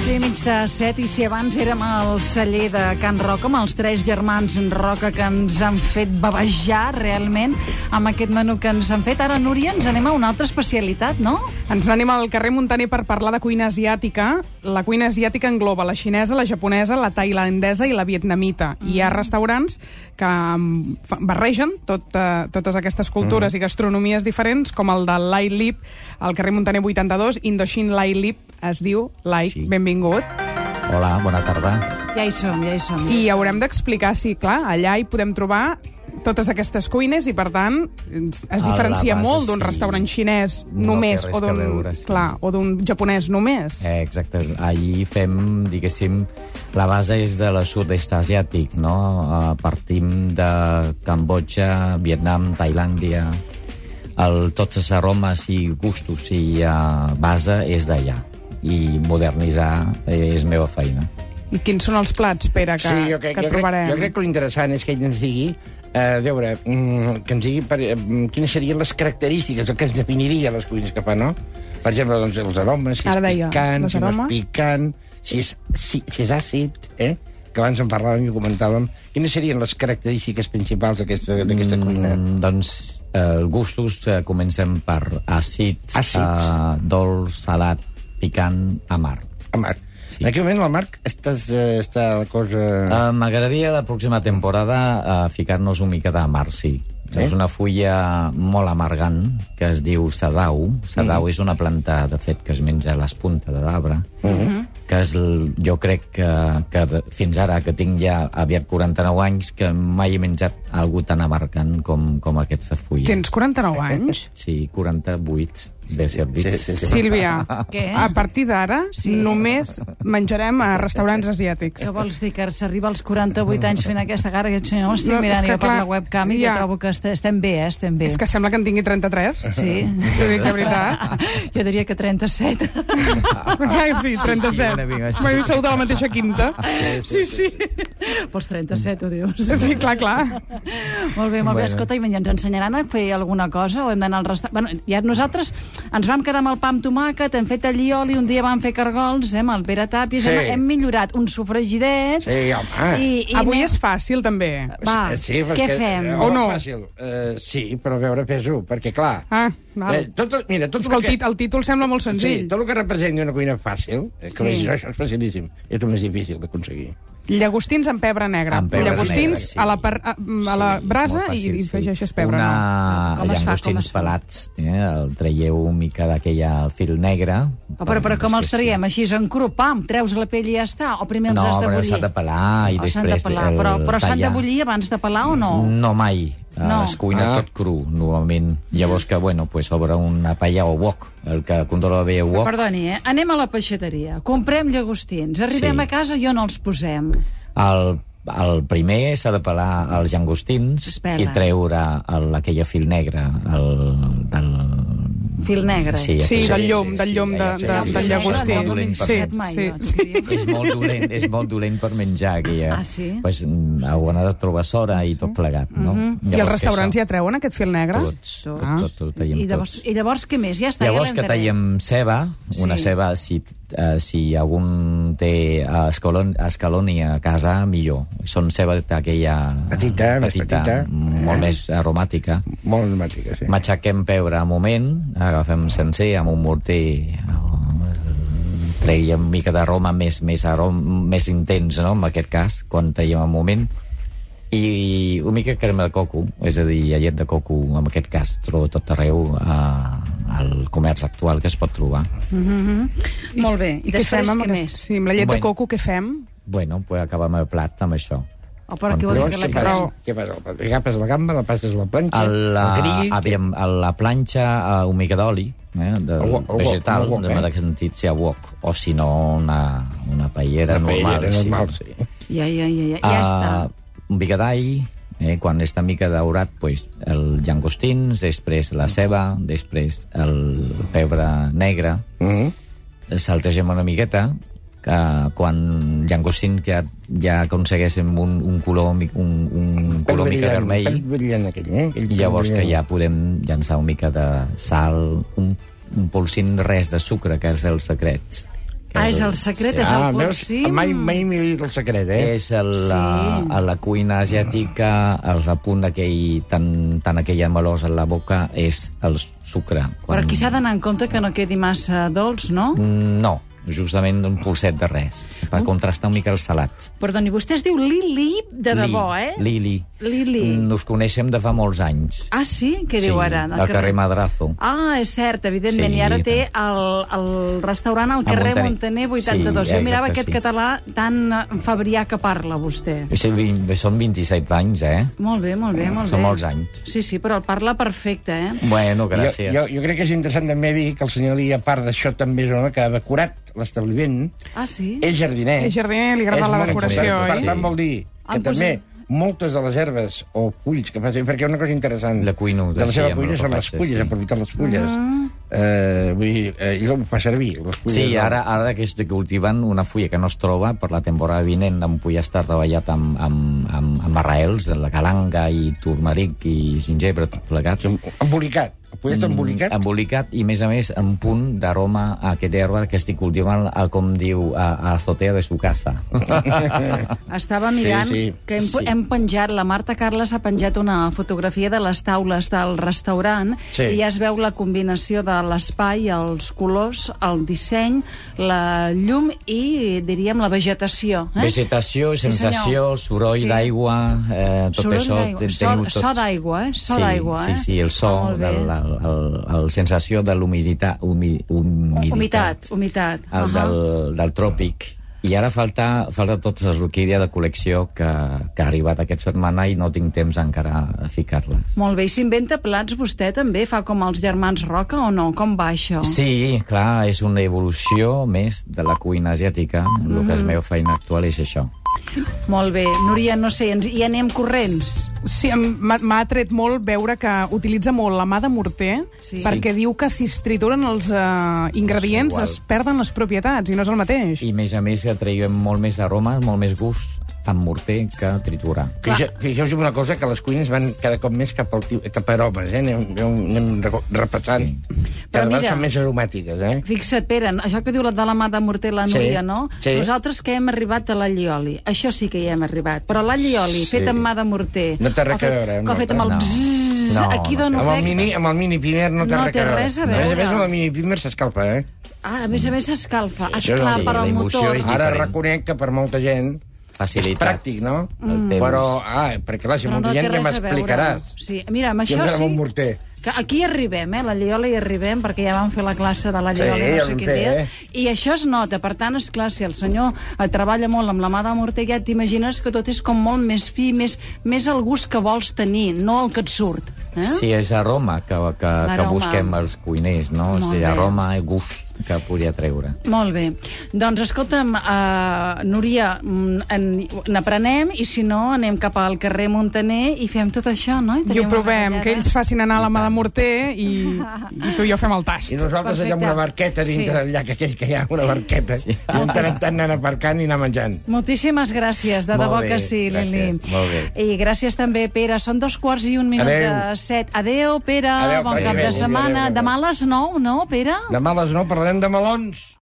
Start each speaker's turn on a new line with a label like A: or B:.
A: 6:45, i si abans érem al celler de Can Roca amb els tres germans Roca que ens han fet bavejar realment amb aquest menú que ens han fet, ara, Núria, ens anem a una altra especialitat, no?
B: Ens anem al carrer Muntaner per parlar de cuina asiàtica. La cuina asiàtica engloba la xinesa, la japonesa, la tailandesa i la vietnamita. I hi ha restaurants que barregen totes aquestes cultures i gastronomies diferents, com el de Lai Lip, al carrer Muntaner 82, Indochine Lai Lip, es diu Lai. Sí. Benvingut.
C: Hola, bona tarda.
A: Ja hi som.
B: I haurem d'explicar si, clar, allà hi podem trobar totes aquestes cuines i, per tant, es diferencia molt d'un restaurant xinès només o d'un japonès només.
C: Exacte. Allí fem, diguéssim, la base és de la sud-est asiàtic, no? Partim de Cambodja, Vietnam, Tailàndia. Tots els aromes i gustos i base és d'allà. I modernitzar és meva feina.
B: I quins són els plats, Pere, que trobarem?
D: Jo crec que l'interessant és que ell ens digui, que ens digui quines serien les característiques, el que ens definiria les cuines que fa, no? Per exemple, doncs, els aromes, si és picant, si no és picant, si és àcid, que abans en parlàvem i ho comentàvem. Quines serien les característiques principals d'aquesta cuina?
C: Doncs els gustos comencem per àcids, dolç, salat, picant, amarg.
D: Amarg. Sí. En aquell moment, el Marc, està la cosa...
C: M'agradaria la pròxima temporada ficar-nos una mica d'amarg, sí. És una fulla molt amargant que es diu sadau. Sadau és una planta, de fet, que es menja a les puntes de l'arbre, que és, jo crec que fins ara, que tinc ja aviat 49 anys, que mai he menjat algú tan amargant com aquesta fulla.
B: Tens 49 anys?
C: Sí, 48. Bé servit.
D: Sí.
B: Sílvia, a partir d'ara només menjarem a restaurants asiàtics.
A: Què vols dir, que s'arriba als 48 anys fent aquesta cara? Aquest senyor estic mirant jo per la webcam i jo trobo que estem bé, estem bé.
B: És que sembla que en tingui 33.
A: Sí.
B: T'ho dic de veritat.
A: Jo diria que 37.
B: Sí, 37. M'he sou de la mateixa quinta. Sí.
A: Pels 37, ho dius.
B: Sí, clar.
A: Molt bé. Escolta, i ens ensenyaran a fer alguna cosa o hem d'anar al restaurant? Bueno, ja nosaltres ens vam quedar amb el pa amb tomàquet, hem fet allioli, un dia vam fer cargols, amb el Pere Tàpies, hem millorat un sofregidets.
D: Sí, home.
B: Avui és fàcil, també.
A: Va, què fem?
D: O no? Fàcil. Sí, però a veure, fes-ho, perquè clar...
B: El títol sembla molt senzill.
D: Sí, tot el que representi una cuina fàcil, que això és facilíssim, és el més difícil d'aconseguir.
B: Llagostins amb pebre negre. Llagostins a la brasa i afegeixes pebre.
C: Llagostins pelats. El traieu una mica d'aquella fil negre.
A: Però com els traiem? Així en cru, pam, treus la pell i ja està? O primer els has de bullir?
C: No, s'ha de pelar i després
A: tallar. Però s'han de bullir abans de pelar o no?
C: No, mai. Es cuina tot cru, normalment. Llavors que, obre una paella o wok, el que controla bé wok.
A: Perdoni, anem a la peixateria, comprem llagostins, arribem a casa i on els posem?
C: El primer s'ha de pelar els llagostins i treure aquella fil negra del
A: fil negre.
B: Sí, del llom del llagostí.
C: És molt dolent per menjar aquella.
A: Ah, sí?
C: Ho han de trobar sora i tot plegat, no?
B: I els restaurants ja treuen aquest fil negre?
C: Tot, tallem tots.
A: I llavors què més? Ja està,
C: llavors que tallem ceba, una ceba, si algun té escaloni a casa, millor. Són ceba d'aquella petita, molt més aromàtica.
D: Molt aromàtica, sí.
C: Matxaquem pebre a moment, agafem sencer amb un morter, traiem una mica d'aroma més intens, no?, en aquest cas, quan traiem a moment, i una mica crema de coco, és a dir, llet de coco, en aquest cas, trobo tot arreu al comerç actual que es pot trobar.
A: Molt bé. I després què més?
B: Sí, amb la llet de coco què fem?
C: Acabem el plat amb això.
A: Per què vol dir que
D: què fas? Agafes la gamba, la passes a la planxa,
C: a la planxa una mica d'oli vegetal, de sentit si a wok, o si no una paellera normal.
A: Ja està.
C: Un mica d'all, quan està mica daurat, els llagostins, després la ceba, després el pebre negre, saltegem una miqueta, que quan llagostins ja aconsegueixen un color mica vermell, llavors que ja podem llançar una mica de sal, un polsín res de sucre, que és els secrets.
A: És el secret, és el porcim.
D: Mai m'he dit el secret,
C: És la cuina asiàtica, els apunt tant aquella melosa en la boca, és el sucre.
A: Però aquí s'ha d'anar en compte que no quedi massa dolç, no?
C: No, justament un polset de res, per contrastar una mica el salat.
A: Perdoni, vostè es diu Lili de debò,
C: Lili. Nos coneixem de fa molts anys.
A: Ah, sí? Què diu ara?
C: Al carrer Madrazo.
A: Ah, és cert, evidentment. I ara té el restaurant al carrer Montaner 82. Jo mirava aquest català tan fabrià que parla, vostè.
C: Són 27 anys,
A: Molt bé, molt bé.
C: Són molts anys.
A: Sí, però el parla perfecte,
C: Bueno, gràcies.
D: Jo crec que és interessant també dir que el senyor Lili, a part d'això, també és un home que ha decorat l'establiment.
A: Ah, sí?
D: És jardiner.
B: És jardiner, li agrada la decoració,
D: Per tant, vol dir que també moltes de les herbes o fulls que facin, perquè una cosa interessant
C: de la
D: seva cuina són les fulles, aprofitar les fulles. Vull dir, ell ho fa servir, les fulles.
C: Sí, ara que estic cultivant una fulla que no es troba per la temporada vinent, em vull estar treballat amb arraels, la calanga i turmeric i gingebre, tot plegat.
D: Embolicat. Poder embolicat?
C: Embolicat i, a més, un punt d'aroma a aquesta herba que estic cultivant, com diu, a azotea de su casa.
A: Estava mirant que hem penjat, la Marta Carles ha penjat una fotografia de les taules del restaurant i ja es veu la combinació de l'espai, els colors, el disseny, la llum i, diríem, la vegetació.
C: Vegetació, sensació, soroll d'aigua, tot això.
A: So d'aigua, so d'aigua.
C: Sí, el so, la sensació de l'humitat.
A: Humitat.
C: Del tròpic. I ara falta totes les orquídees de col·lecció que ha arribat aquesta setmana i no tinc temps encara de ficar-les.
A: Molt bé, i s'inventa plats vostè també? Fa com els germans Roca o no? Com va això?
C: Sí, clar, és una evolució més de la cuina asiàtica. El que és meva feina actual és això.
A: Molt bé. Núria, no sé, hi anem corrents?
B: Sí, m'ha atret molt veure que utilitza molt la mà de morter perquè diu que si es trituren els ingredients es perden les propietats i no és el mateix.
C: I a més traiem molt més aromes, molt més gust amb morter que triturar.
D: Fixeu-vos una cosa, que les cuines van cada cop més cap a aromes, anem repassant. Cada vegada són més aromàtiques,
A: Fixa't, Pere, això que diu de la mà de morter la Núria, no? Nosaltres que hem arribat a l'allioli, això sí que hi hem arribat, però l'allioli fet amb mà de morter...
D: No té res a veure.
A: Que fet amb el bzzz, aquí dona efecte.
D: Amb el mini primer no té res a veure. A més, amb el mini primer s'escalfa,
A: Ah, a més s'escalfa. Esclar, per al motor.
D: Ara reconec que per molta gent
C: facilitat.
D: És pràctic, no? Però, perquè clar, si molta gent ja m'explicaràs.
A: Sí, mira, amb això sí... Aquí arribem, l'allioli hi arribem, perquè ja vam fer la classe de l'allioli no sé quin dia, i això es nota. Per tant, esclar, si el senyor treballa molt amb la mà de morter, ja t'imagines que tot és com molt més fi, més el gust que vols tenir, no el que et surt.
C: Sí, és aroma que busquem els cuiners, no? És aroma i gust que podria treure.
A: Molt bé. Doncs, escolta'm, Núria, n'aprenem, i si no, anem cap al carrer Montaner i fem tot això, no?
B: I ho provem, que ells facin anar la mà de morter i tu i jo fem el tast.
D: I nosaltres allà amb una barqueta dintre del llac aquell que hi ha, una barqueta, i en tant anar aparcant i anar menjant.
A: Moltíssimes gràcies, de debò que sí, Lili. I gràcies també, Pere. Són 2:01 Adéu, Pere. Bon cap de setmana. Demà a les 9, no, Pere?
D: Demà a les 9 parlarem de melons.